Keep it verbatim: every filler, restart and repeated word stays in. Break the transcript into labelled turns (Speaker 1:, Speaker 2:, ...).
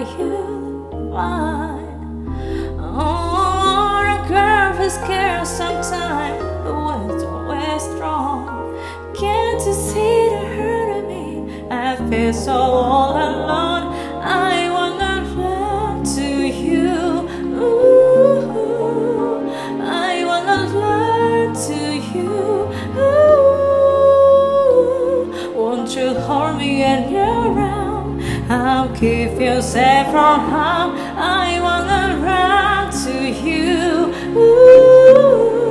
Speaker 1: you find. Oh, a girl who's scared sometimes, the wind's always strong. Can't you see the hurt of me? I feel so all alone. I wanna run to you. Ooh, I wanna learn to you. Ooh, won't you hold me in your arms? I'll keep you safe from harm. I wanna run to you. Ooh.